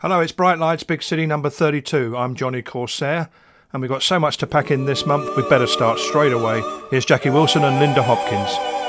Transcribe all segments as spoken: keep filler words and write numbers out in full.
Hello, it's Bright Lights, Big City number thirty-two. I'm Johnny Corsair, and we've got so much to pack in this month, we'd better start straight away. Here's Jackie Wilson and Linda Hopkins.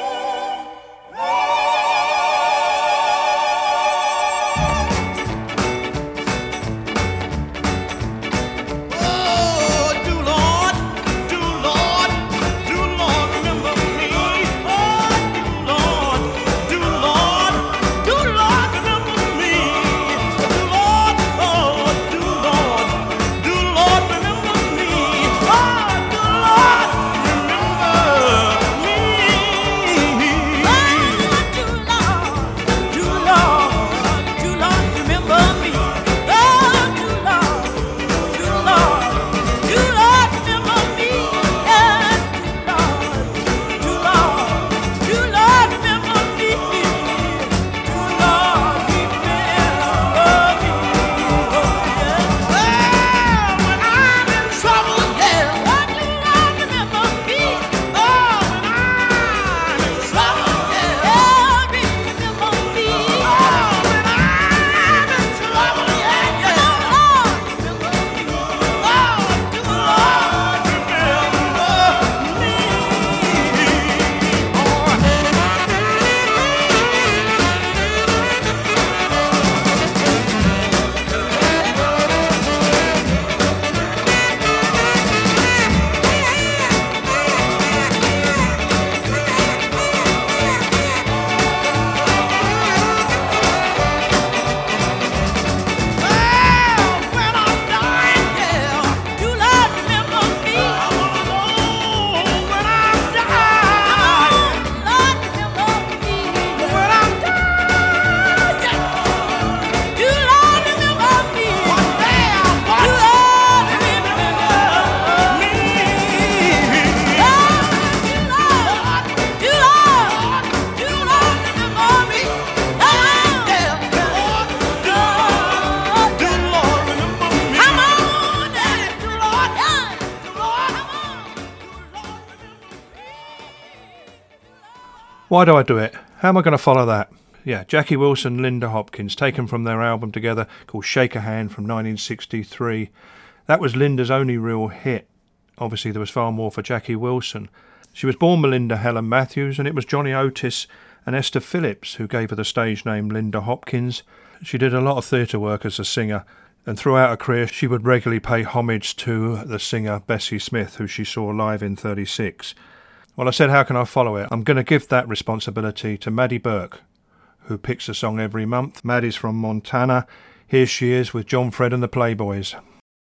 Why do I do it? How am I going to follow that? Yeah, Jackie Wilson, Linda Hopkins, taken from their album together called Shake a Hand from nineteen sixty-three. That was Linda's only real hit. Obviously there was far more for Jackie Wilson. She was born Melinda Helen Matthews, and it was Johnny Otis and Esther Phillips who gave her the stage name Linda Hopkins. She did a lot of theatre work as a singer, and throughout her career she would regularly pay homage to the singer Bessie Smith, who she saw live in thirty-six. Well, I said, how can I follow it? I'm going to give that responsibility to Maddie Burke, who picks a song every month. Maddie's from Montana. Here she is with John Fred and the Playboys.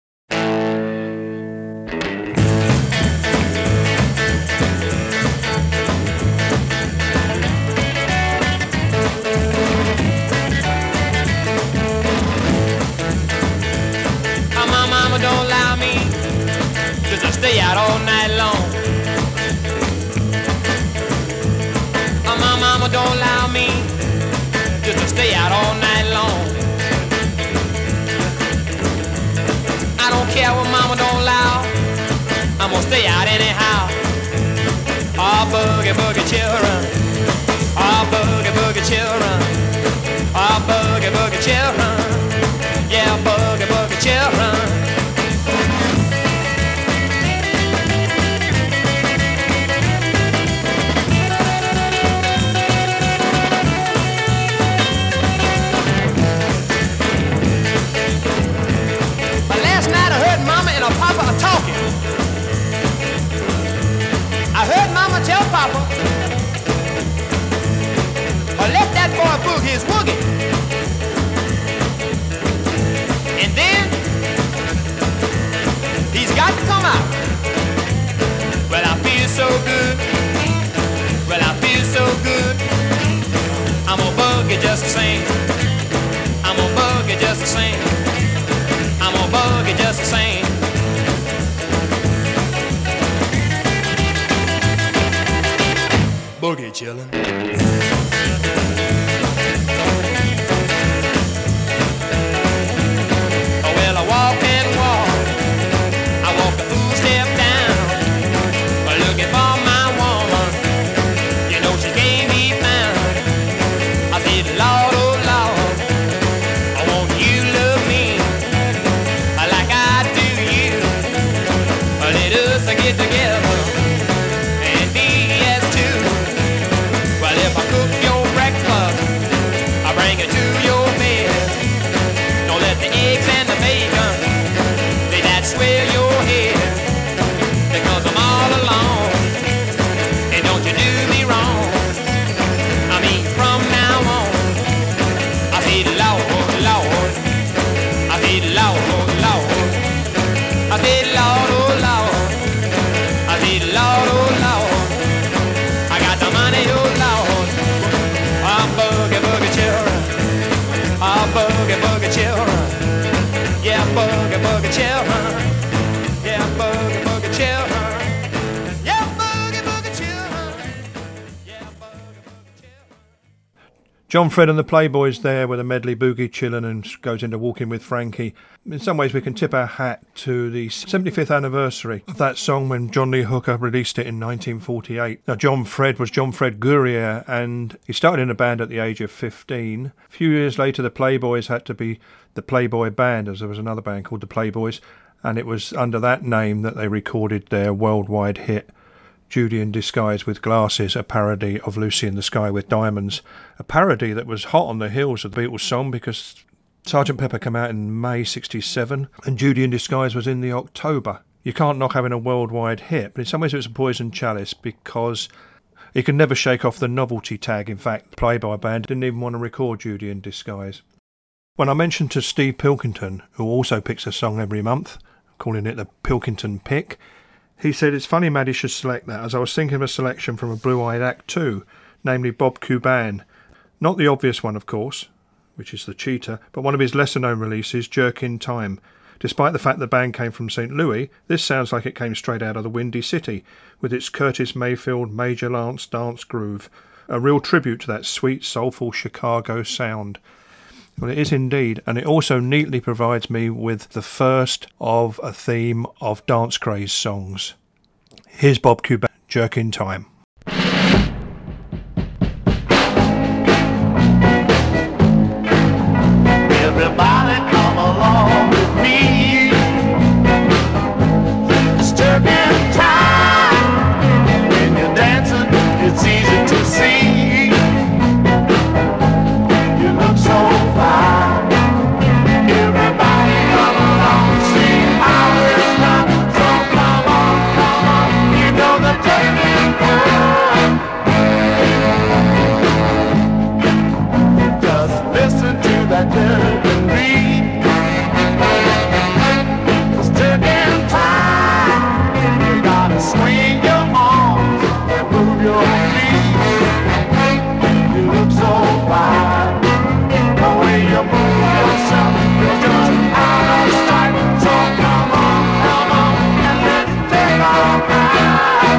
My mama don't allow me just to stay out all night long. Mama don't allow me just to stay out all night long. I don't care what mama don't allow, I'm gonna stay out anyhow. Oh, boogie, boogie children. Oh, boogie, boogie children. Oh, boogie, boogie children. Yeah, boogie, boogie children. Tell Papa, or let that boy boog his woogie. And then he's got to come out. Well, I feel so good. Well, I feel so good. I'm gonna boogie just the same. I'm gonna boogie just the same. I'm gonna boogie just the same. Boogie chillin'. Oh, well, I walk and walk. I walk the food step down. Looking for my woman. You know she gave me found. I said, Lord, oh Lord, I want you to love me. get together and be as two. Well, if I cook your breakfast, I bring it to your bed. Don't let the eggs and the bacon, they that swell your head. Because I'm all alone, and don't you do me wrong. I mean, from now on, I say, Lord, Lord, I say, Lord, Lord, I say, Lord, oh Lord, I say, Lord, oh Lord, I got the money, oh Lord. I'm boogie, boogie children, I'm boogie, boogie children, yeah, boogie, boogie children, yeah, boogie, boogie children, yeah, boogie, boogie children, yeah, boogie, boogie children. John Fred and the Playboys there with a medley boogie chillin' and goes into Walking with Frankie. In some ways we can tip our hat to the seventy-fifth anniversary of that song when John Lee Hooker released it in nineteen forty-eight. Now John Fred was John Fred Gourrier, and he started in a band at the age of fifteen. A few years later the Playboys had to be the Playboy Band, as there was another band called the Playboys, and it was under that name that they recorded their worldwide hit Judy in Disguise with Glasses, a parody of Lucy in the Sky with Diamonds, a parody that was hot on the heels of the Beatles song because Sergeant Pepper came out in May sixty-seven and Judy in Disguise was in the October. You can't knock having a worldwide hit, but in some ways it was a poison chalice because you can never shake off the novelty tag. In fact, the Playboy Band didn't even want to record Judy in Disguise. When I mentioned to Steve Pilkington, who also picks a song every month, calling it the Pilkington Pick, he said, it's funny Maddie should select that, as I was thinking of a selection from a Blue-Eyed Act too, namely Bob Cuban. Not the obvious one, of course, which is The Cheetah, but one of his lesser-known releases, Jerk in Time. Despite the fact the band came from Saint Louis, this sounds like it came straight out of the Windy City, with its Curtis Mayfield Major Lance dance groove, a real tribute to that sweet, soulful Chicago sound. Well, it is indeed, and it also neatly provides me with the first of a theme of Dance Craze songs. Here's Bob Cuban, Jerk in Time. Everybody come along with me. It's jerking time. When you're dancing, it's easy to see. You look so fine. Everybody come along, see how it's done. So come on, come on, you know the jerking time. Just listen to that jerking beat. It's jerking time. You gotta swing your arms and move your feet. You look so fine. The way you move yourself, you're just out of sight. So come on, come on, and let's take our time.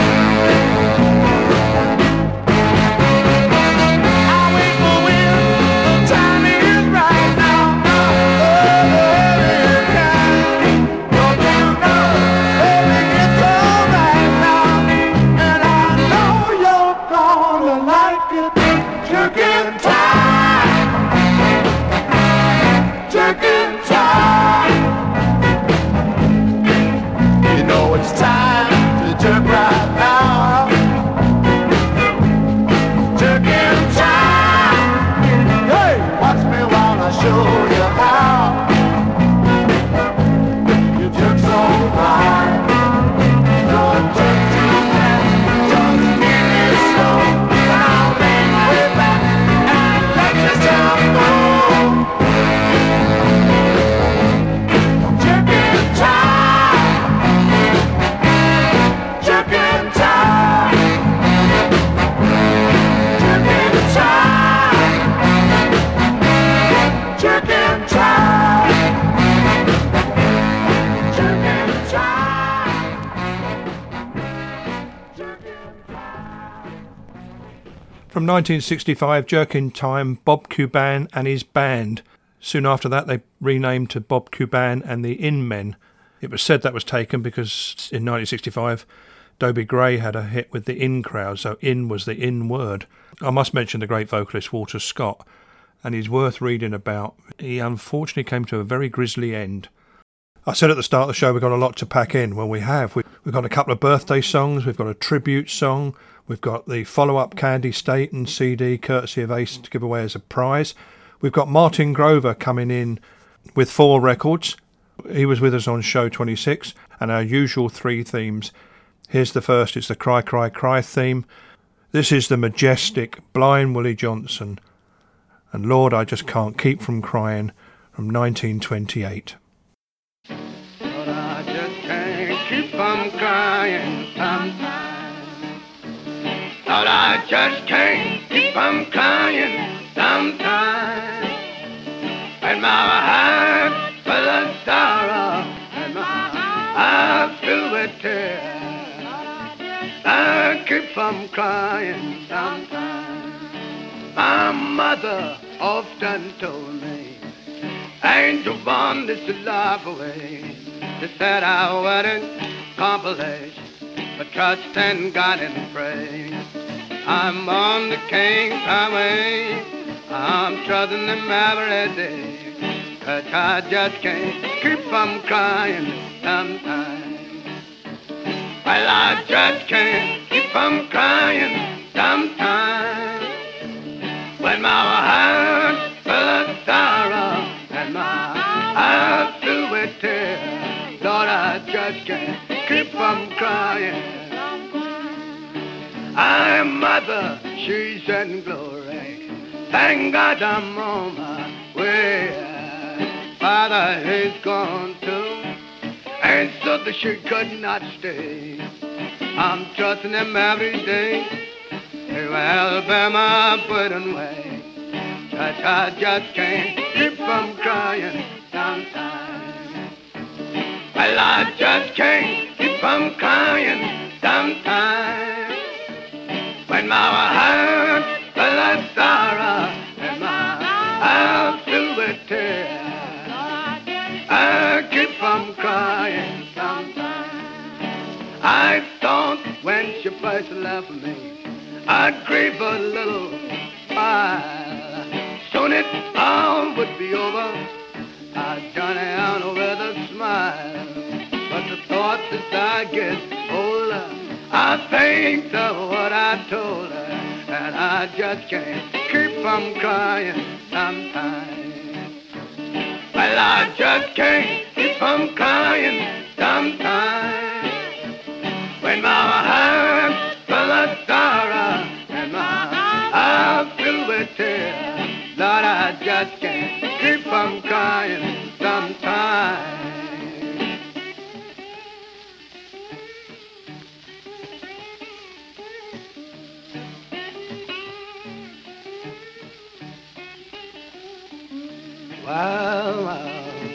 I wait for when the time is right now. Oh, baby, don't you know, baby, it's alright now. And I know you're gonna like it. Jerking time. Jerking time. You know it's time to jerk right now. Jerking time. Hey, watch me while I show you how. You jerk so fine. Don't jerk too fast. Just give me slow. Now lean way back and let yourself go. Jerking time. Jerking time. Jerking time. Jerking time. Jerking time. Jerking time. From nineteen sixty-five, Jerk in Time, Bob Cuban and his band. Soon after that they renamed to Bob Cuban and the In Men. It was said that was taken because in nineteen sixty-five Dobie Gray had a hit with the In crowd, so in was the in word. I must mention the great vocalist Walter Scott, and he's worth reading about. He unfortunately came to a very grisly end. I said at the start of the show we've got a lot to pack in. Well, we have. We've got a couple of birthday songs. We've got a tribute song. We've got the follow-up Candy Staten C D, courtesy of Ace, to give away as a prize. We've got Martin Grover coming in with four records. He was with us on show twenty-six, and our usual three themes. Here's the first. It's the Cry, Cry, Cry theme. This is the majestic Blind Willie Johnson. And Lord, I Just Can't Keep From Crying from nineteen twenty-eight. But I just can't keep from crying sometimes. But I just can't keep from crying sometimes. And my heart full of sorrow, and my eyes filled with tears. I keep from crying sometimes. My mother often told me, ain't you born this to laugh away? She said I wouldn't accomplish, but trust in God and pray. I'm on the King's highway, I'm trusting Him every day, 'cause I just can't keep from crying sometimes. Well, I just can't keep from crying sometimes. When my heart's full of sorrow and my eyes filled with tears, Lord, I just can't keep from crying. I'm mother, she's in glory. Thank God I'm on my way. Father, he's gone too, and so that she could not stay. I'm trusting Him every day. He will bear my burden away. But I just can't keep from crying sometimes. Well, I just can't keep from crying sometimes. When my heart's full of sorrow and my eyes filled with tears, I keep from crying sometimes. I thought when she first left me, I'd grieve a little while. Soon it all would be over. I'd turn around with a smile. But the thoughts as I get older, I think of what I told her, and I just can't keep from crying sometimes. Well, I just can't keep from crying sometimes. When my heart's full of sorrow and my eyes filled with tears, Lord, I just can't keep from crying sometimes. Wow, wow.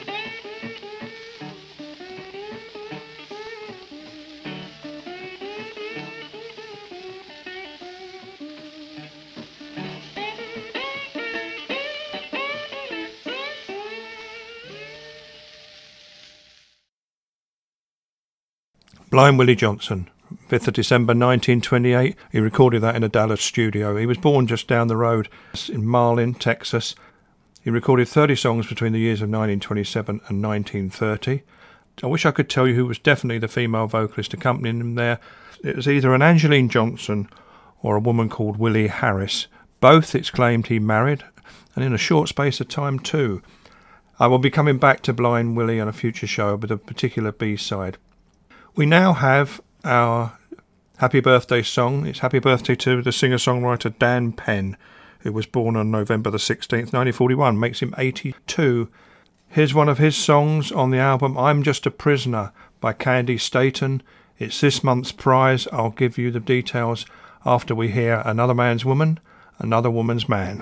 Blind Willie Johnson, fifth of December nineteen twenty-eight. He recorded that in a Dallas studio. He was born just down the road in Marlin, Texas. He recorded thirty songs between the years of nineteen twenty-seven and nineteen thirty. I wish I could tell you who was definitely the female vocalist accompanying him there. It was either an Angeline Johnson or a woman called Willie Harris. Both, it's claimed, he married, and in a short space of time too. I will be coming back to Blind Willie on a future show with a particular B-side. We now have our happy birthday song. It's happy birthday to the singer-songwriter Dan Penn, who was born on November the sixteenth, nineteen forty-one, makes him eighty-two. Here's one of his songs on the album I'm Just a Prisoner by Candy Staten. It's this month's prize. I'll give you the details after we hear Another Man's Woman, Another Woman's Man.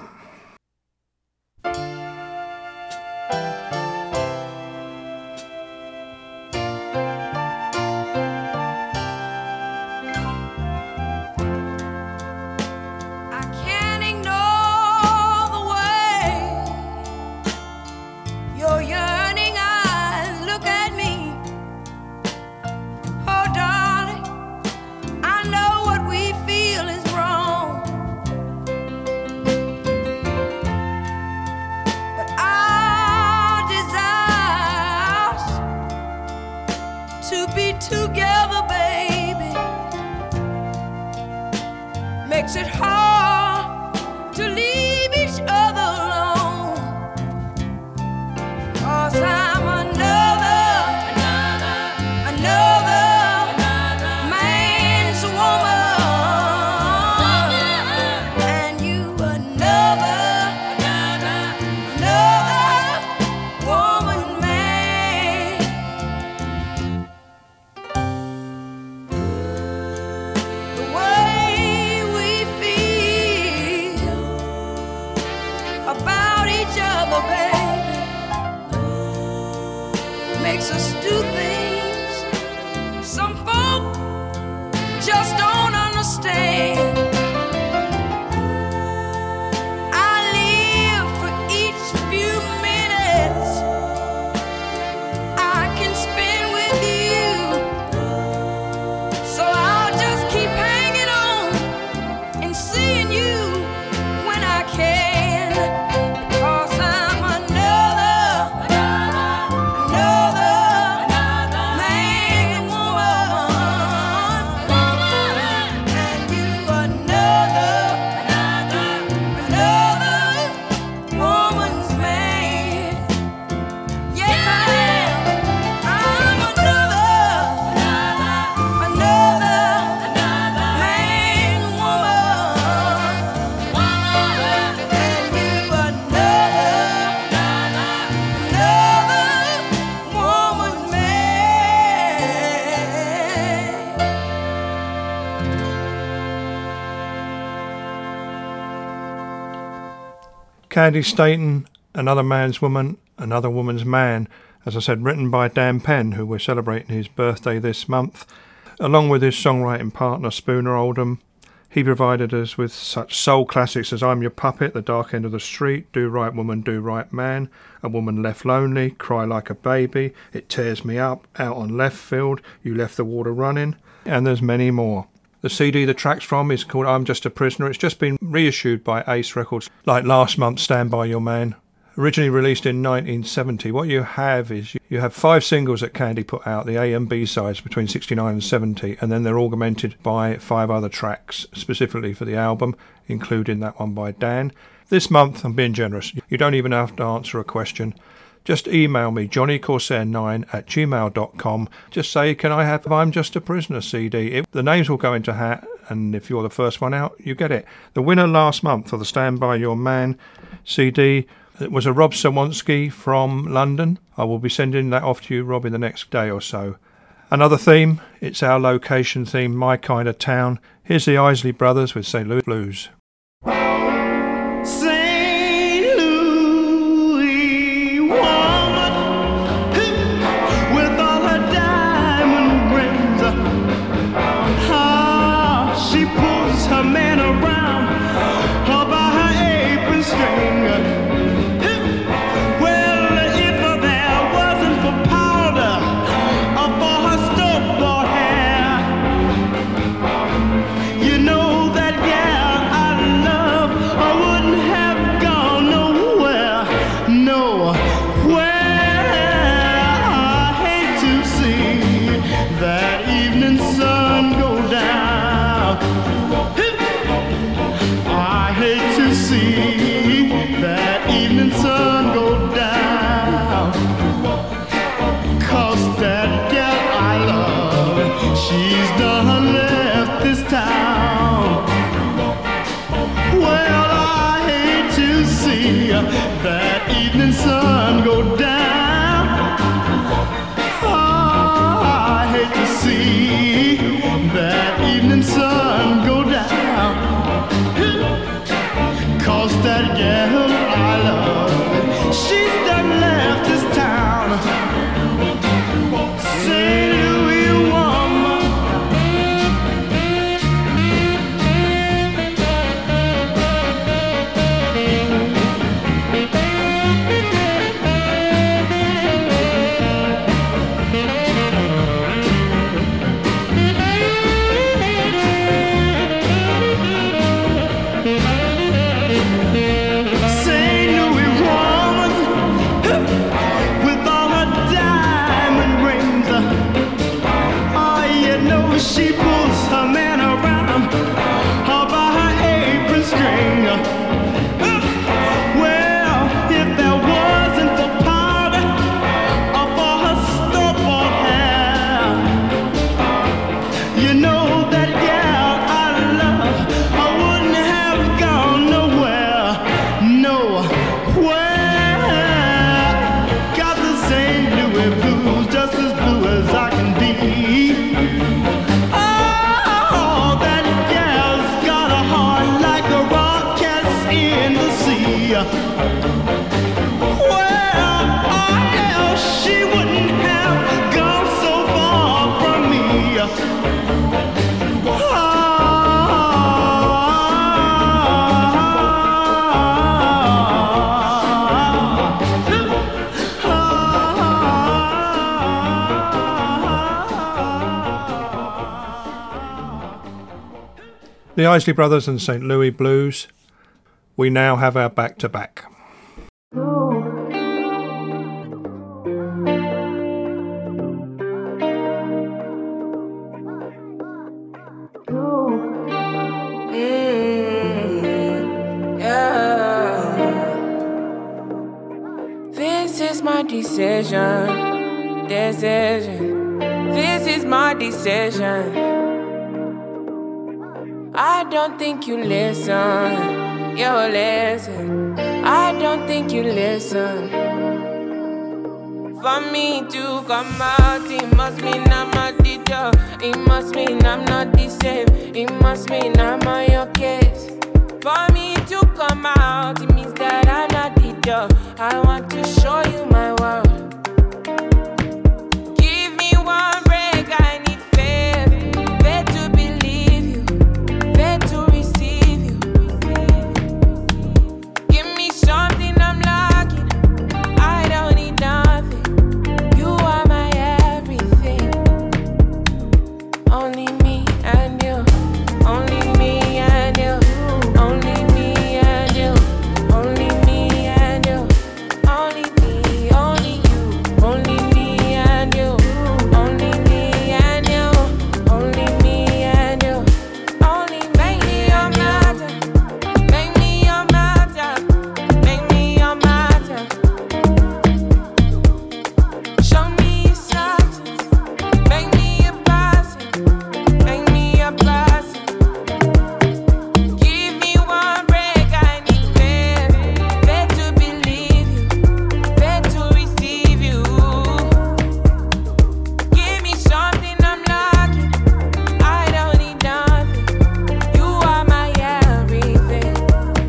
to be together, baby, makes it hard to leave each other alone. 'Cause I'm another, another, another, another man's woman, and you another, another, another woman, man. The way we feel about each other, baby, makes us do things some folk just don't understand. I live for each few minutes I can spend with you, so I'll just keep hanging on and seeing you when I can. Because I'm another, another, another man and woman, and you another, another, another woman's man. Yes, I am. I'm another, another, another man and woman, and you another, another woman's man. Candy Staton, Another Man's Woman, Another Woman's Man. As I said, written by Dan Penn, who we're celebrating his birthday this month. Along with his songwriting partner Spooner Oldham, he provided us with such soul classics as I'm Your Puppet, The Dark End of the Street, Do Right Woman, Do Right Man, A Woman Left Lonely, Cry Like a Baby, It Tears Me Up, Out on Left Field, You Left the Water Running, and there's many more. The C D the track's from is called I'm Just a Prisoner. It's just been reissued by Ace Records, like last month's Stand By Your Man. Originally released in nineteen seventy, what you have is you have five singles that Candy put out, the A and B sides between sixty-nine and seventy, and then they're augmented by five other tracks specifically for the album, including that one by Dan. This month, I'm being generous, you don't even have to answer a question. Just email me, johnny corsair nine at gmail dot com. Just say, can I have I'm Just a Prisoner C D? It, the names will go into a hat, and if you're the first one out, you get it. The winner last month for the Stand By Your Man C D, it was a Rob Sawonsky from London. I will be sending that off to you, Rob, in the next day or so. Another theme, it's our location theme, My Kind of Town. Here's the Isley Brothers with Saint Louis Blues. Saint Louis woman, with all her diamond rings, how she pulls her man around her by her apron string. Well, if there wasn't for powder or for her store-bought hair, you know that gal I love, I wouldn't have gone nowhere, nowhere. I hate to see that evening sun go down. I hate to see that evening sun go down. 'Cause that gal I love, she's done left this town. Well, I hate to see that evening sun go down. Oh, I hate to see that evening sun go down. 'Cause that gal I love, she's done left this town. Saint Louis woman, The Isley Brothers and Saint Louis Blues. We now have our back-to-back. Decision, decision, this is my decision. I don't think you listen, you listen. I don't think you listen. For me to come out, it must mean I'm not the dog. It must mean I'm not the same. It must mean I'm on your case. For me to come out, it means that I'm not the dog. I want to show you my world. Give me one break, I need faith. Faith to believe you, faith to receive you. Give me something I'm lacking, I don't need nothing. You are my everything. Only me and you, only me and you, only me and you, only me and you, only me, only you, only me and you, only me and you, only me and you, only make me your matter, make me your matter, make me your matter. Show me your substance, make me a person, make me a person. Give me one break, I need faith, faith to believe you, faith to receive you. Give me something I'm lacking, I don't need nothing. You are my everything.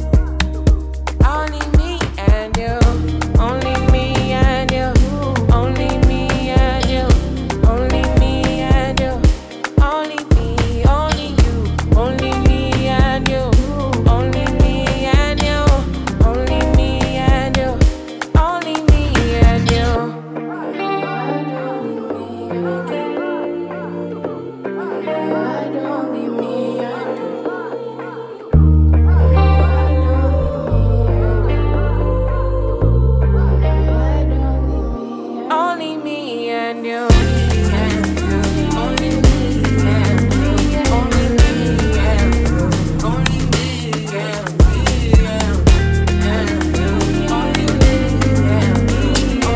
Only me and you, only me and you, only me and you, only me and you, only me, only you, only me and you, only me and you, only me and you, only me and you. Only me and you. Only me and you. Only me and you. Only me and you. Only me and you.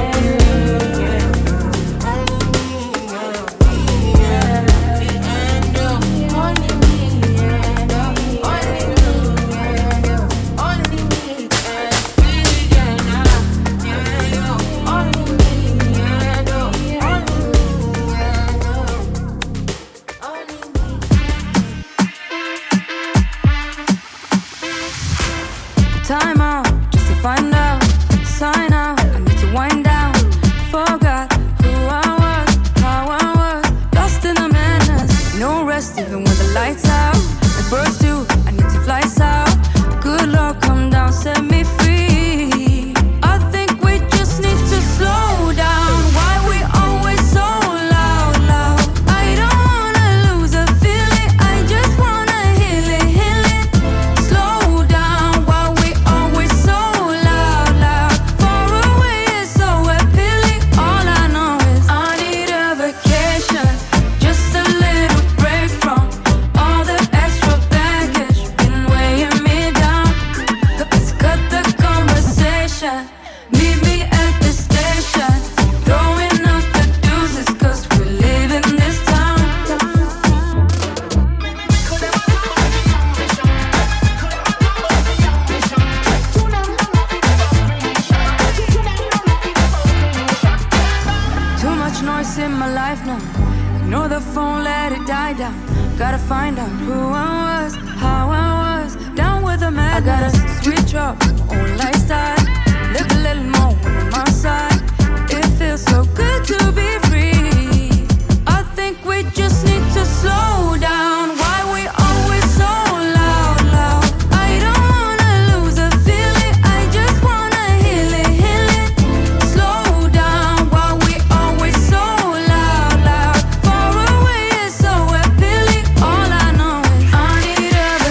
Time out, just to find out. Sign out, I need to wind down. Forgot who I was, how I was. Lost in the madness, no rest even when the lights out. The birds do, I need to fly south. Good Lord, come down, set me free. I think we just need to slow down. Why we always so loud, loud? I don't wanna lose a feeling, I just wanna heal it, heal it. Slow down, why we always so loud, loud? Far away is so appealing. All I know is I need a vacation, just a little break from all the extra baggage been weighing me down. Let's cut the conversation, meet me at the station. Throwing up the deuces 'cause we're leaving this town. Too much noise in my life now. Ignore the phone, let it die down. Gotta find out who I was, how I was. Down with the madness. I gotta switch up my own lifestyle. Live a little more on my side. It feels so good to be free. I think we just need to slow down. Why we always so loud, loud? I don't wanna lose a feeling, I just wanna heal it, heal it. Slow down, why we always so loud, loud? Far away is so appealing. All I know is I need a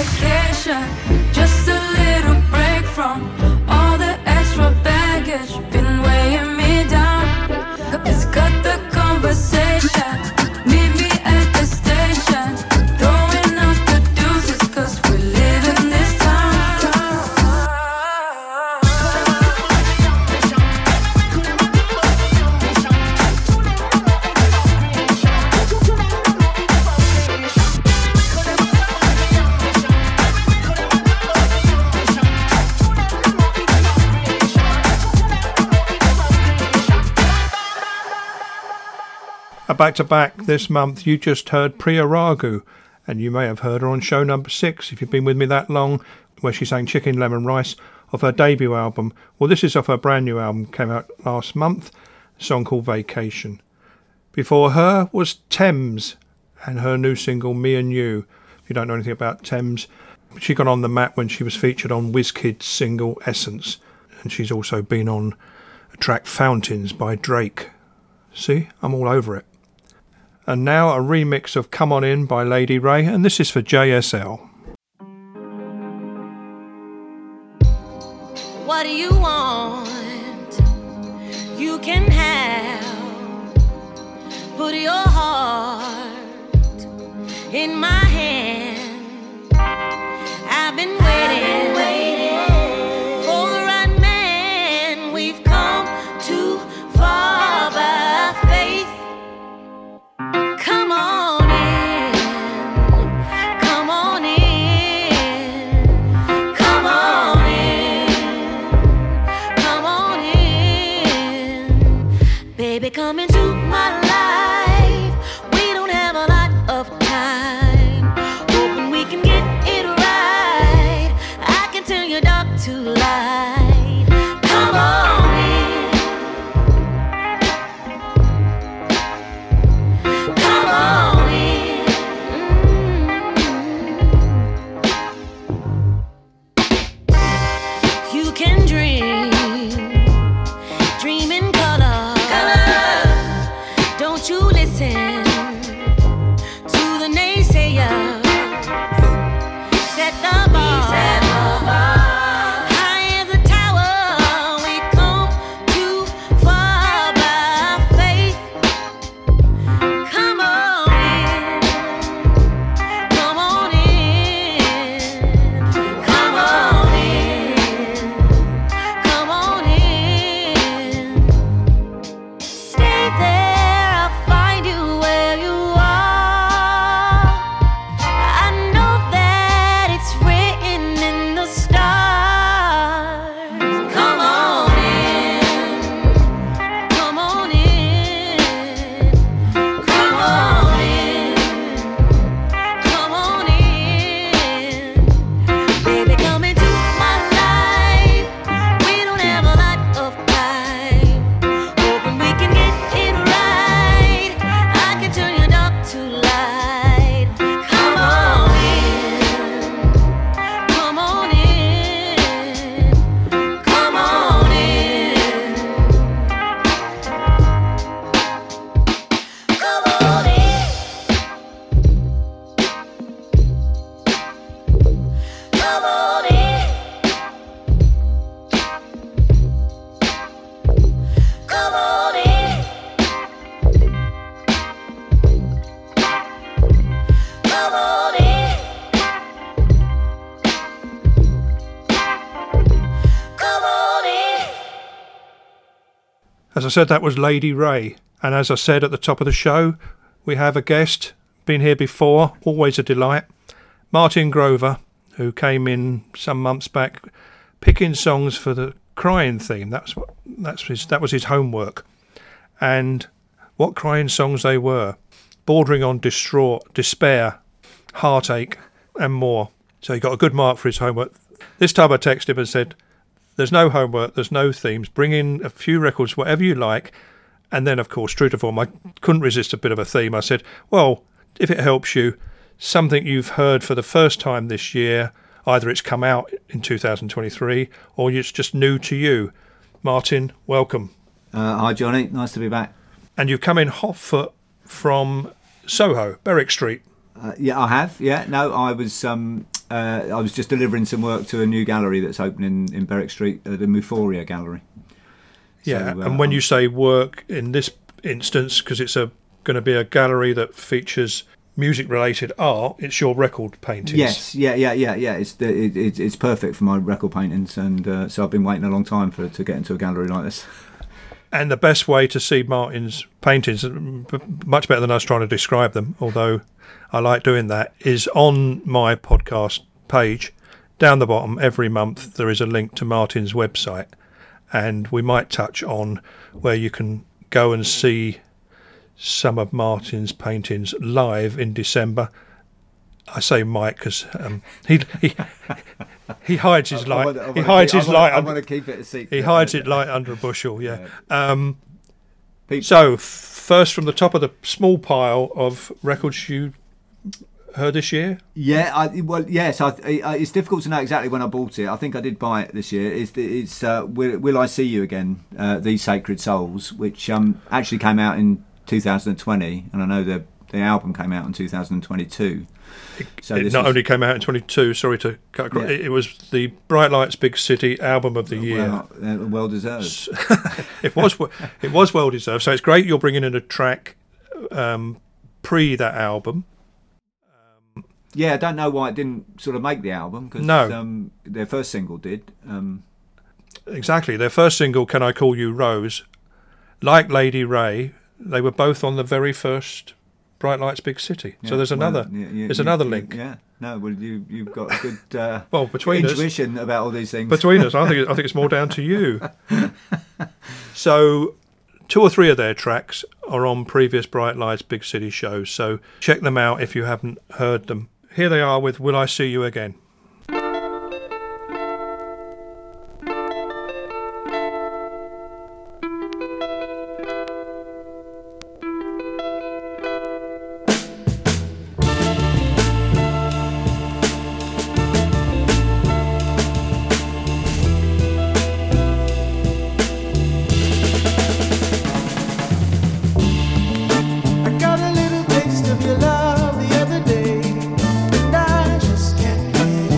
A back-to-back this month, you just heard Priya Ragu, and you may have heard her on show number six, if you've been with me that long, where she sang Chicken Lemon Rice of her debut album. Well, this is off her brand new album, came out last month, a song called Vacation. Before her was Thames and her new single Me and You. If you don't know anything about Thames, she got on the map when she was featured on WizKid's single Essence, and she's also been on a track Fountains by Drake. See, I'm all over it. And now a remix of Come On In by Lady Ray, and this is for J S L. What do you want? You can have. Put your heart in my hand. I've been waiting, waiting for the right man. We've come too far by faith. Come on in, come on in, come on in, come on in. Baby, come into my life. We don't have a lot of time. Hoping we can get it right. I can turn your dark to light. Come on in, come on in. Mm. You can dream, dream in color. Color. Don't you listen to the naysayers. Set the bar, set the bar high as a tower. We come too far by faith. Come on in, come on in, come on in, come on in. Stay there, I'll find you where you are. I know that it's written in the stars. Come on in, come on in, come on in, come on in. Baby, come into my life. We don't have a lot of time. Hoping we can get it right. I can turn your dark to light. Come on in, come on in, come on in, come on in, come on in, come on in, come on in, come on in. As I said, that was Lady Ray. And as I said at the top of the show, we have a guest, been here before, always a delight, Martin Grover, who came in some months back picking songs for the crying theme. That's what that's his that was his homework. And what crying songs they were, bordering on distraught, despair, heartache and more. So he got a good mark for his homework. This time I texted him and said, there's no homework, there's no themes, bring in a few records, whatever you like. And then, of course, true to form, I couldn't resist a bit of a theme. I said, well, if it helps you, something you've heard for the first time this year, either it's come out in two thousand twenty-three or it's just new to you. Martin, welcome. Uh, hi, Johnny. Nice to be back. And you've come in hot foot from Soho, Berwick Street. Uh, yeah, I have. Yeah, no, I was um, uh, I was just delivering some work to a new gallery that's opening in Berwick Street, uh, the Muforia Gallery. Yeah, So, uh, and when I'm- you say work in this instance, because it's a going to be a gallery that features music-related art, it's your record paintings. Yes, yeah, yeah, yeah, yeah. It's the, it, it, it's perfect for my record paintings, and uh, so I've been waiting a long time for to get into a gallery like this. And the best way to see Martin's paintings, much better than us trying to describe them, although I like doing that, is on my podcast page. Down the bottom, every month, there is a link to Martin's website. And we might touch on where you can go and see some of Martin's paintings live in December. I say Mike because um, he he he hides his I light. wanna- I he wanna hides keep- his I wanna- light. I un- want to keep it a secret. he hides it light under a bushel. Yeah. Um, Pete- so f- first from the top of the small pile of records you heard this year. Yeah, I, well, yes. I, I, it's difficult to know exactly when I bought it. I think I did buy it this year. It's, it's uh, Will, Will I See You Again? Uh, These Sacred Souls, which um, actually came out in two thousand twenty, and I know the the album came out in two thousand twenty-two. So It this not was- only came out in twenty-two. Sorry to cut across. Yeah. It, it was the Bright Lights Big City album of the year. well, uh, well deserved. It was w- it was well deserved. So it's great you're bringing in a track um, pre that album. Yeah, I don't know why it didn't sort of make the album because No. um, their first single did. Um, Exactly. Their first single, Can I Call You Rose, like Lady Ray, they were both on the very first Bright Lights Big City. yeah, so there's well, another yeah, yeah, there's you- another you- link. Yeah, no, well, you you've got a good uh, Well, between us, intuition about all these things. between us, I think it, I think it's more down to you. So two or three of their tracks are on previous Bright Lights Big City shows. So check them out if you haven't heard them. Here they are with Will I See You Again. I got a little taste of your love the other day, and I just can't get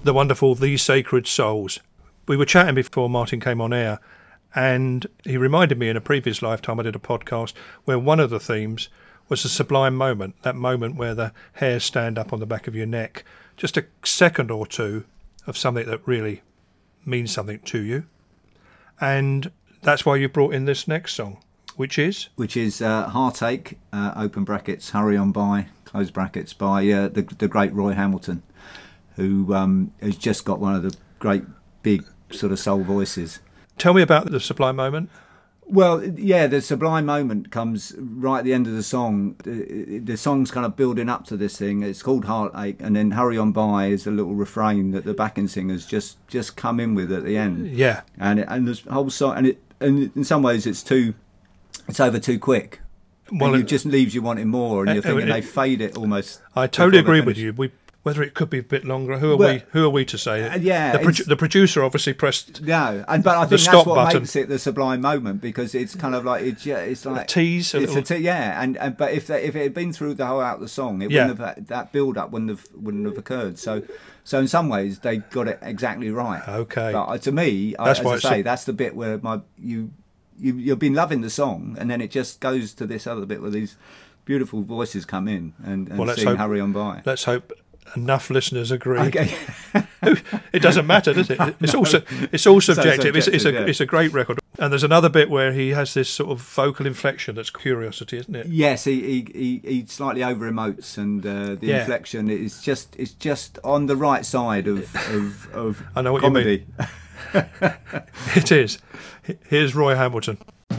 the wonderful These Sacred Souls. We were chatting before Martin came on air, and he reminded me in a previous lifetime I did a podcast where one of the themes was a sublime moment, that moment where the hairs stand up on the back of your neck, just a second or two of something that really means something to you. And that's why you brought in this next song, which is? Which is uh, Heartache, uh, open brackets, Hurry On By, close brackets, by uh, the, the great Roy Hamilton, who um, has just got one of the great big sort of soul voices. Tell me about the sublime moment. Well, yeah, the sublime moment comes right at the end of the song. The, the song's kind of building up to this thing. It's called Heartache, and then Hurry On By is a little refrain that the backing singers just, just come in with at the end. Yeah. And it, and this whole song, and it and in some ways it's too, it's over too quick. Well, and it, it just leaves you wanting more, and you're thinking it, they fade it almost. I totally agree with you. We. Whether it could be a bit longer, who are well, we? Who are we to say? Uh, yeah, the, pro- the producer obviously pressed. No, and but I think the that's stop what button. makes it the sublime moment, because it's kind of like it's yeah, it's like a tease. A it's little... a te- yeah, and, and but if they, if it had been through the whole out of the song, it yeah. wouldn't have that build up wouldn't have wouldn't have occurred. So, so in some ways they got it exactly right. Okay, but uh, to me, that's I, why as I say, so... that's the bit where my you you you've been loving the song, and then it just goes to this other bit where these beautiful voices come in and, and well, sing hope, Hurry On By. Let's hope enough listeners agree. Okay. It doesn't matter, does it? It's no. also it's all subjective. So subjective it's, it's a yeah. it's a great record. And there's another bit where he has this sort of vocal inflection that's Curiosity, isn't it? Yes, he he, he, he slightly over emotes, and uh, the yeah. inflection is just it's just on the right side of of, of I know what comedy. you mean. It is. Here's Roy Hamilton.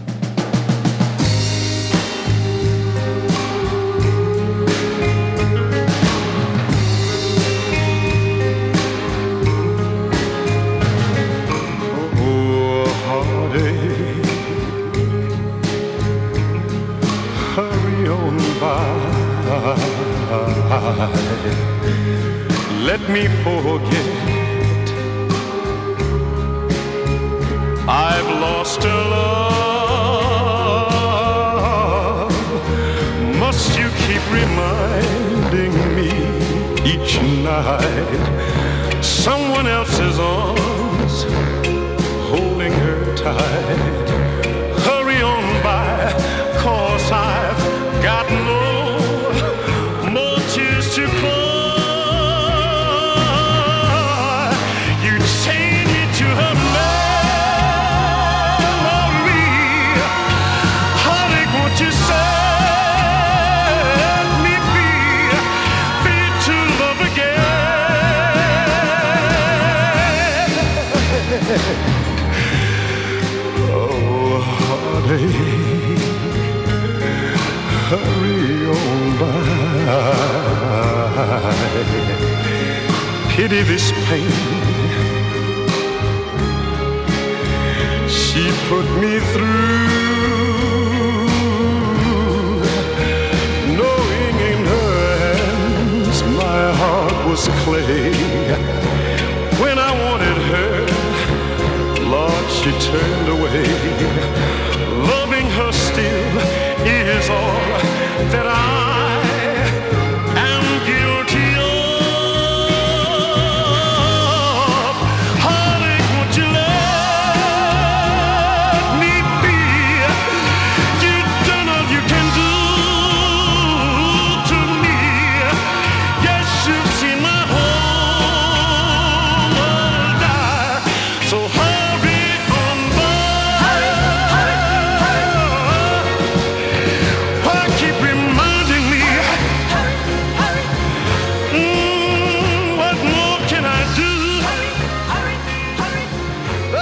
Let me forget I've lost a love. Must you keep reminding me each night someone else's arms holding her tight? Hurry on by, 'cause I've got no more tears to cry. You chain me to her memory. Heartache, won't you set me free? Free to love again. Oh, heartache, hurry on by. Pity this pain she put me through, knowing in her hands my heart was clay. When I wanted her, Lord, she turned away. Loving her still is all that I am guilty of. Heartache, won't you let me be? You've done all you can do to me. Yes, you've seen my whole world die. So hurry on by. Why keep reminding me? Mm, what more can I do? Ah,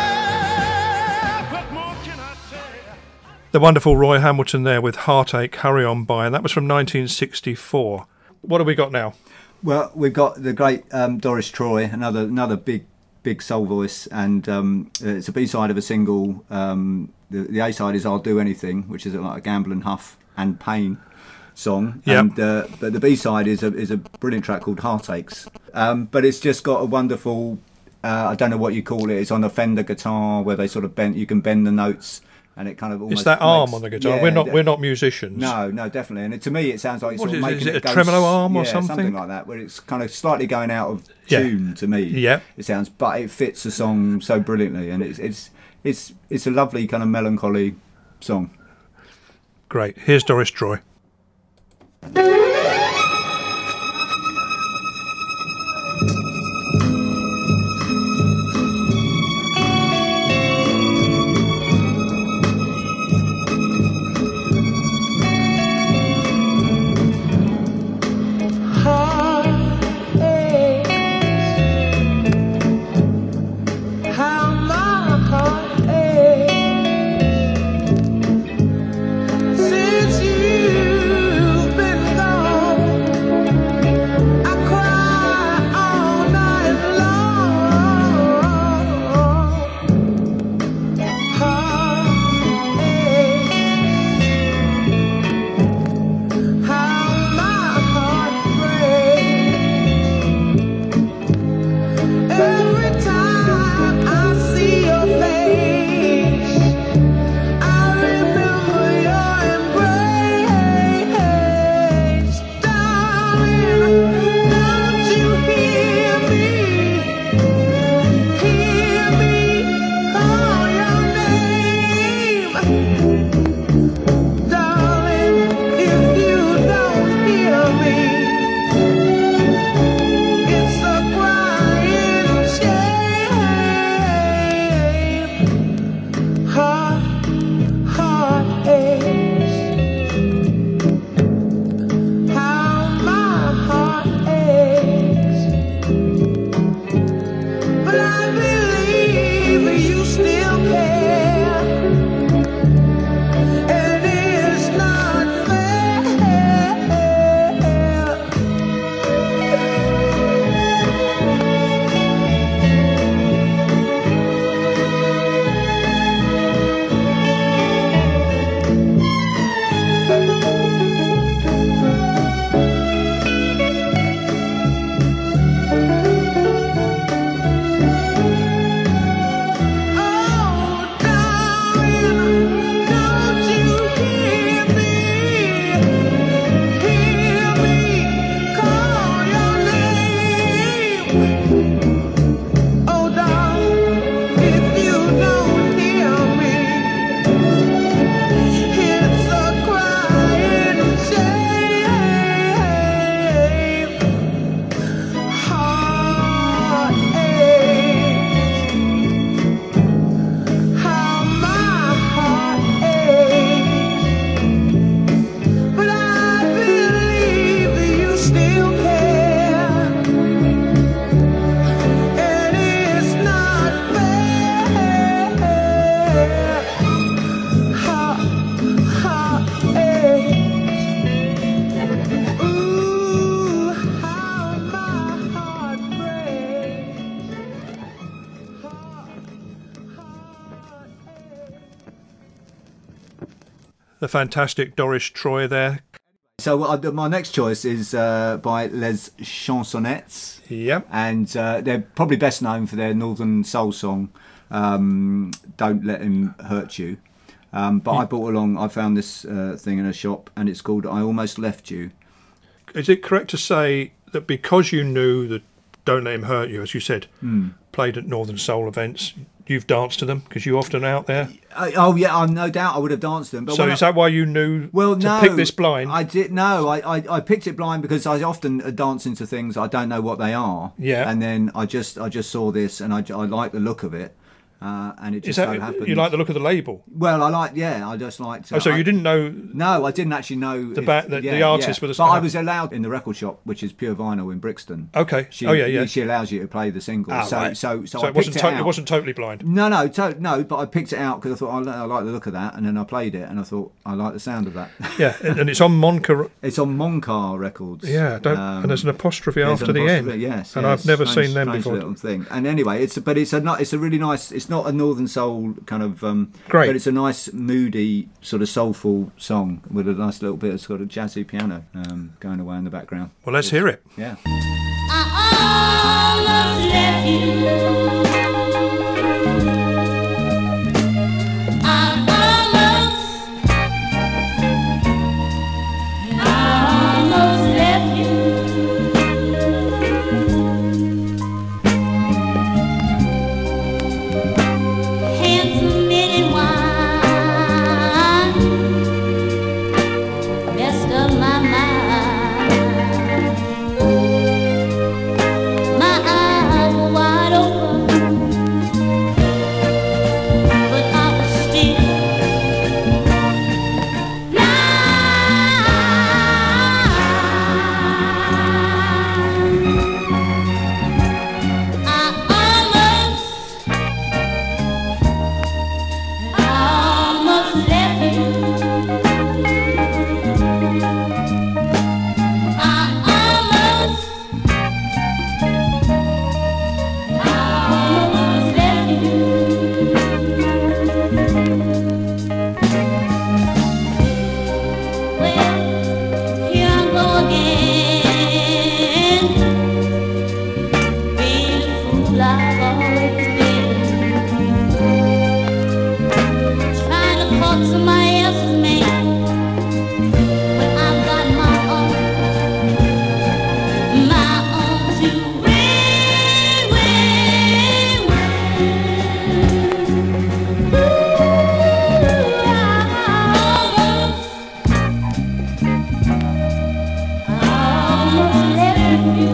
what more can I say? The wonderful Roy Hamilton there with Heartache, Hurry On By, and that was from nineteen sixty-four. What have we got now? Well, we've got the great um, Doris Troy, another another big big soul voice, and um, it's a B-side of a single. Um, the, the A-side is I'll Do Anything, which is like a Gamble and Huff and Pain song. Yep. And uh, but the B-side is a is a brilliant track called Heartaches. Um, but it's just got a wonderful, uh, I don't know what you call it. It's on a Fender guitar where they sort of bend. You can bend the notes and it kind of almost It's that arm makes- on the guitar. yeah, we're not de- we're not musicians. No, no, definitely. And it, to me, it sounds like it's What sort of is it? making Is it it a go tremolo arm or yeah, something? like that, where it's kind of slightly going out of Yeah. tune to me. Yeah. It sounds, but it fits the song so brilliantly, and it's it's it's it's a lovely kind of melancholy song. Great. Here's Doris Troy. How my heart aches since you've been gone. I cry all night long. Heart aches. How my heart breaks. Every time I see your face, I remember your embrace. Darling, don't you hear me? Hear me call your name. Darling, if you don't hear me, it's a crying shame. Heart, heart aches. How my heart aches. But I believe you still care, and it's not fair. Oh, darling, don't you hear me? Hear me call your name. Oh, darling, if you don't hear me, it's a crying shame. Heart aches. How my heart aches. But I believe you still care, and it's not fair. Heart, heart aches. Ooh, how my heart breaks. Heart, heart aches. The fantastic Doris Troy there. So uh, my next choice is uh, by Les Chansonnettes. Yeah. And uh, they're probably best known for their Northern Soul song, um, Don't Let Him Hurt You. Um, but I brought along, I found this uh, thing in a shop, and it's called I Almost Left You. Is it correct to say that because you knew that Don't Let Him Hurt You, as you said, Hmm. played at Northern Soul events, you've danced to them because you often out there? Uh, oh, yeah, I've no doubt I would have danced them. But So when is I, that why you knew well, to no, pick this blind? I did no, I, I, I picked it blind because I often dance into things I don't know what they are. Yeah. And then I just I just saw this, and I, I like the look of it. Uh, and it Is just so that happened. you like the look of the label? Well, I like, yeah, I just liked. Oh, so I- you didn't know? No, I didn't actually know The if- ba- the- the artist with a- But I was allowed in the record shop, which is Pure Vinyl in Brixton. Okay. She, oh yeah, yeah. She allows you to play the singles. Ah, so, right. so, so, So I it wasn't picked it to- out. it wasn't totally blind. No, no, to- no. But I picked it out because I thought I, li- I like the look of that, and then I played it, and I thought I like the sound of that. Yeah, and and it's on Monca. It's on Moncar Records. Yeah, don't, Um, and there's an apostrophe there's after an the apostrophe, end. Yes, and yes, I've never strange- seen them strange before. Little thing. And anyway, it's but it's a not it's a really nice. It's not a Northern Soul kind of um, Great. but it's a nice moody sort of soulful song with a nice little bit of sort of jazzy piano um, going away in the background. Well, let's hear it. Yeah. I almost left you. I almost somebody else's man. But I've got my own, my own to win, win, win. Ooh, I almost, almost left you.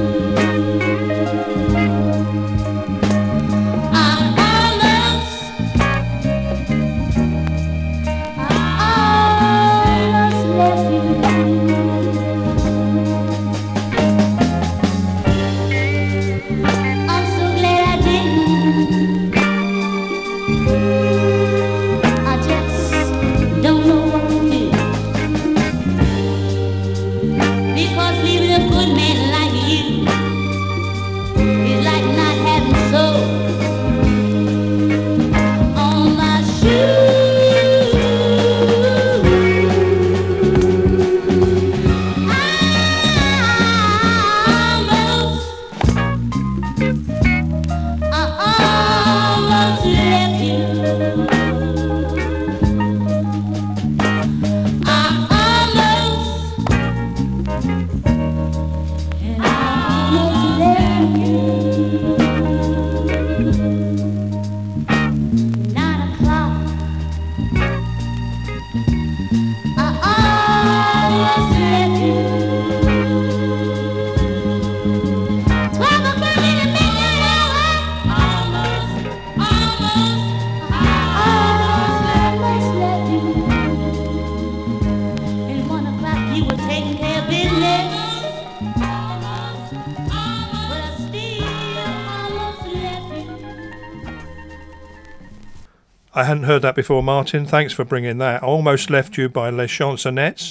I hadn't heard that before, Martin. Thanks for bringing that. I Almost Left You by Les Chansonettes.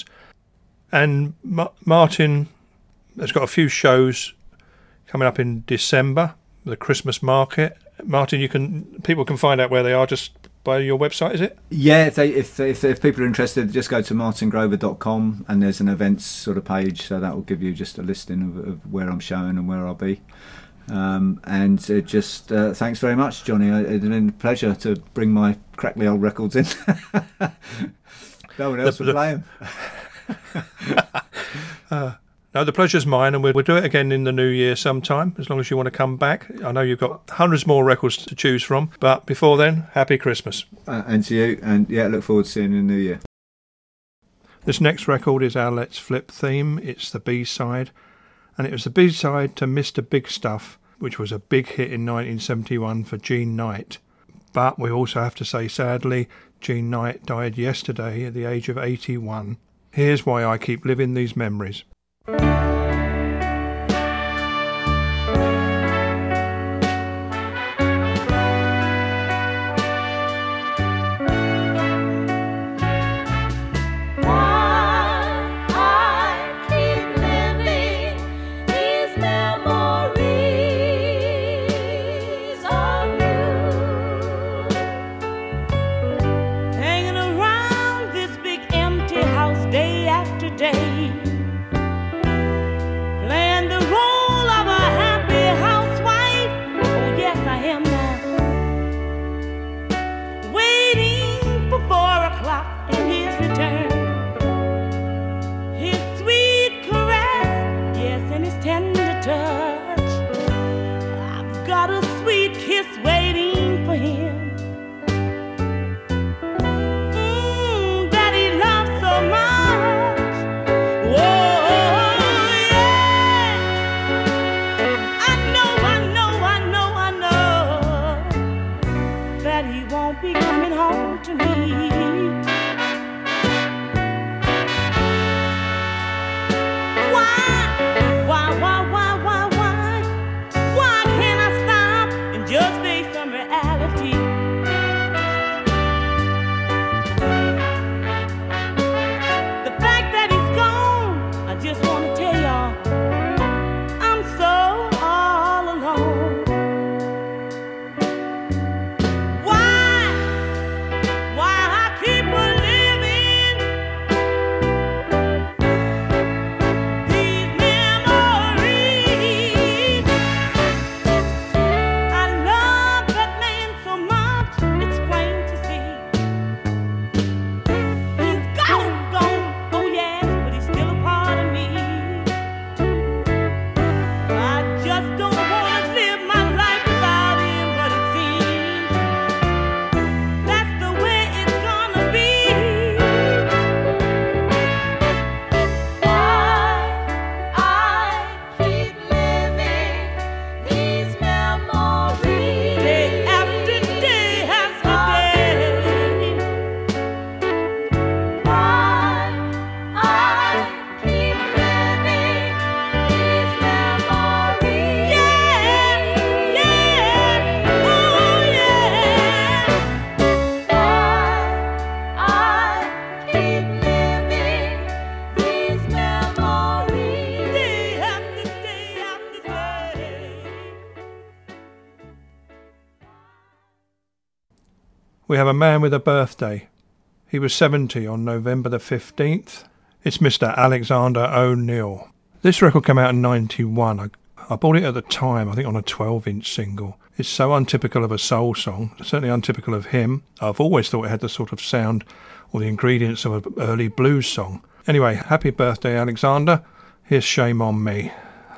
And Ma- Martin has got a few shows coming up in December, the Christmas market. Martin, you can people can find out where they are just by your website, is it? Yeah, if they if if, if people are interested, just go to martin grover dot com and there's an events sort of page, so that will give you just a listing of, of where I'm showing and where I'll be. Um, and uh, just uh, thanks very much, Johnny. It's been a pleasure to bring my crackly old records in. No one else The- would the- play them. uh, no, the pleasure's mine, and we'll, we'll do it again in the new year sometime, as long as you want to come back. I know you've got hundreds more records to choose from, but before then, happy Christmas. Uh, and to you, and yeah, look forward to seeing you in the new year. This next record is our Let's Flip theme. It's the B-side, and it was the B-side to Mister Big Stuff, which was a big hit in nineteen seventy-one for Gene Knight. But we also have to say, sadly, Gene Knight died yesterday at the age of eighty-one. Here's why I keep living these memories. Hanging around this big empty house day after day, playing the role of a happy housewife. Oh yes, I am now. Waiting for four o'clock and his return, his sweet caress, yes, and his tender touch. I've got a sweet kiss waiting for him. Be coming home to me. we have a man with a birthday. He was seventy on November the fifteenth. It's Mister Alexander O'Neal. This record came out in ninety-one. I, I bought it at the time, I think on a twelve-inch single. It's so untypical of a soul song, certainly untypical of him. I've always thought it had the sort of sound or the ingredients of an early blues song. Anyway, happy birthday, Alexander. Here's Shame on Me.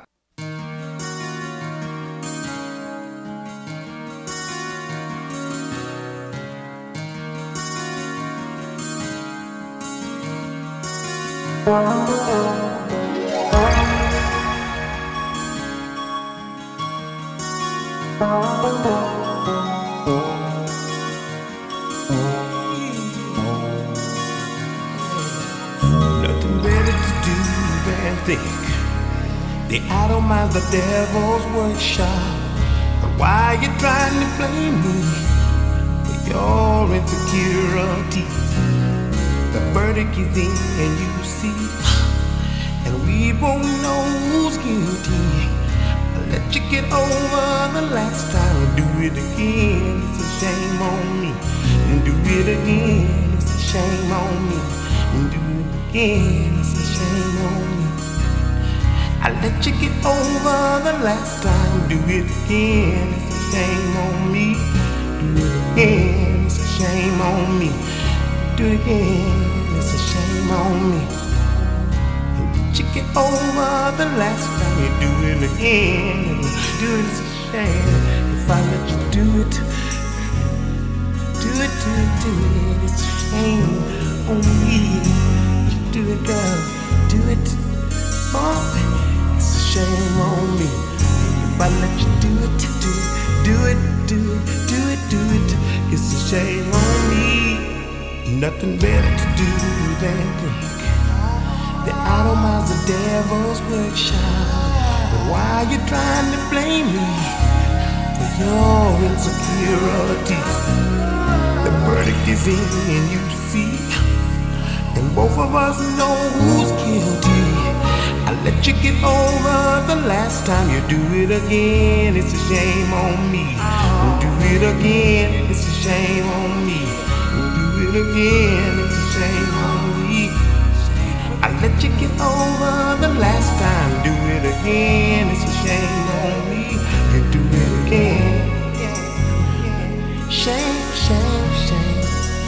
Nothing better to do than think the itemized the devil's workshop. But why you trying to blame me for your insecurities? The verdict is in and you see, and we won't know who's guilty. I'll let you get over the last time. Do it again, it's a shame on me. And do it again, it's a shame on me. And do it again, it's a shame on me. I'll let you get over the last time. Do it again, it's a shame on me. Do it again, it's a shame on me. Do it again, it's a shame on me. And did you get over the last time? You do it again, do it, it's a shame. If I let you do it, do it, do it, do it, it's a shame on me. You do it, girl, do it, oh, it's a shame on me. If I let you do it, do it, do it, do it, do it, do it, it's a shame on me. Nothing better to do than think that itemize the devil's workshop. But why you trying to blame me for your insecurities? The verdict is in and you see, and both of us know who's guilty. I let you get over the last time. You do it again, it's a shame on me. Do it again, it's a shame on me. Do it again, it's a shame on me. I let you get over the last time. Do it again, it's a shame on me. You do it again. Shame, shame, shame.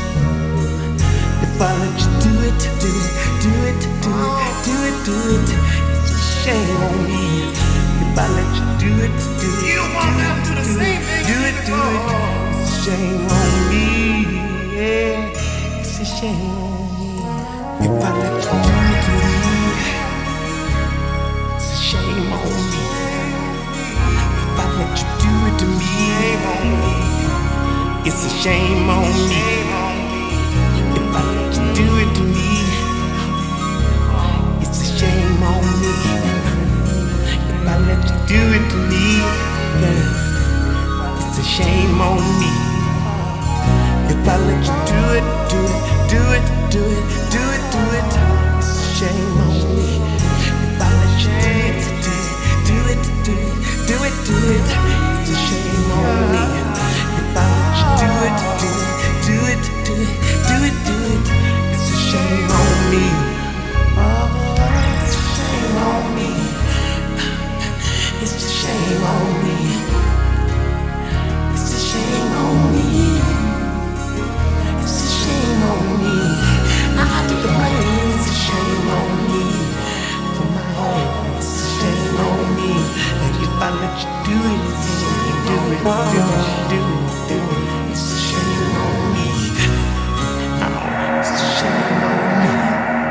If I let you do it, do it, do it, do it, do it, do it, it's a shame on me. If I let you do it, do it, you won't have to do the same thing. Do it, do it, it's a shame on me. Yeah, it's a shame on me. If I let you do it to me, it's a shame on me. If I let you do it to me, it's a shame on me. If I let you do it to me, it's a shame on me. If I let you do it to me, girl, it's a shame on me. If I let you do it, do it, do it, do it, do it, do it, it's a shame on me. If I let you do it, do it, do it, do it, do it, it's a shame on me. If I let you do it, do it, do it, do it, do it, do it, it's a shame on me. Oh, it's a shame on me. It's a shame on me. It's a shame on me. It's a shame on me. I took the blame. It's a shame on me. For my own, it's a shame on me. And if I let you do it, you do it, do it, do it, do it. It's a shame on me. Oh, it's a shame on me.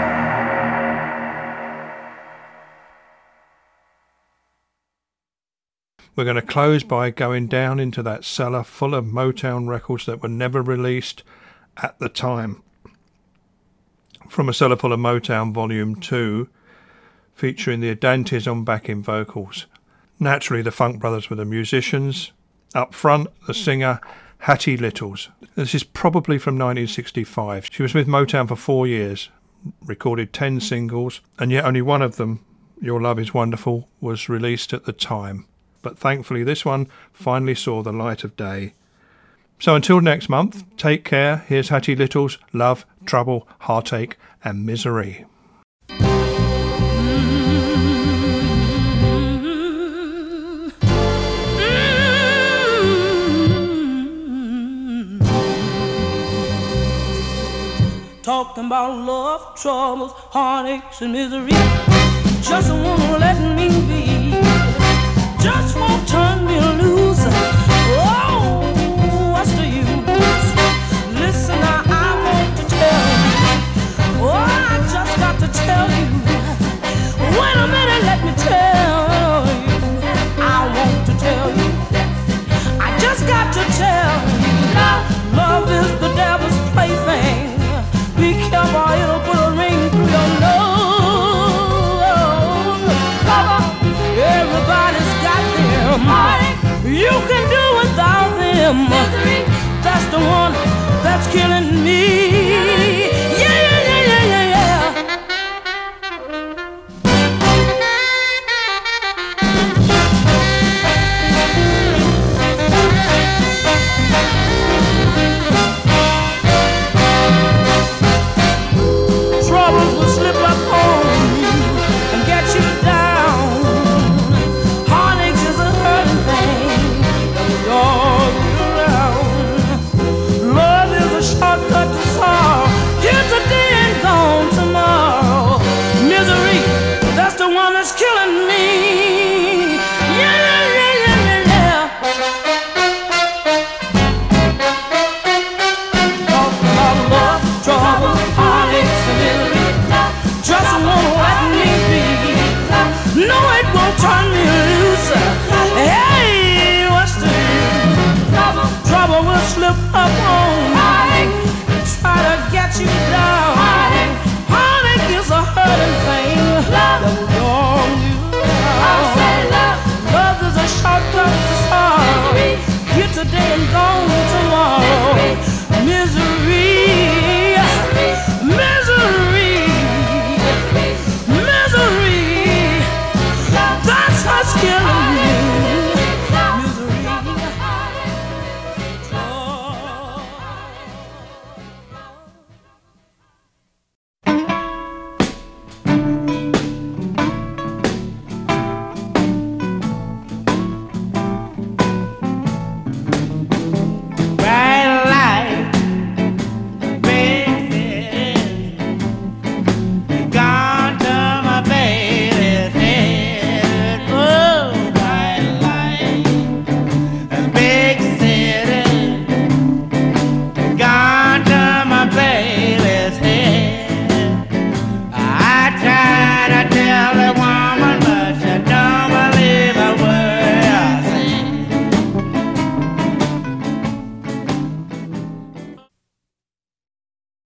We're going to close by going down into that cellar full of Motown records that were never released at the time. From A Cellar Full of Motown Volume two, featuring the Adantes on backing vocals. Naturally, the Funk Brothers were the musicians. Up front, the singer Hattie Littles. This is probably from nineteen sixty-five. She was with Motown for four years, recorded ten singles, and yet only one of them, Your Love Is Wonderful, was released at the time. But thankfully this one finally saw the light of day. So until next month, take care. Here's Hattie Little's Love, Trouble, Heartache and Misery. Talking about love, troubles, heartaches, and misery. Just won't let me be. Just won't turn me loose. Oh, what's the use? Listen, now I want to tell you. Oh, I just got to tell you. Wait a minute, let me tell you. I want to tell you. I just got to tell you. Love is the devil's plaything. Be careful, it'll put a ring through your nose. Everybody's got them. You can do without them. That's the one that's killing me. Yeah, yeah, yeah, yeah, yeah, yeah. Troubles will slip up on you and get you down. Heartaches is a hurting thing that will all year round. Love is a shortcut to sorrow. Here today and gone tomorrow. Misery, that's the one that's killing me. Yeah, yeah, yeah, yeah, yeah, yeah. Talk about love, trouble, heartaches, and misery. Just won't let me be. No, it won't turn me loose. Hey, what's the use? Trouble, trouble will slip up on me. Try to get you down. Heartache is a hurting thing that will warm you out. Love is a shortcut to sorrow. Here today and gone tomorrow. Misery.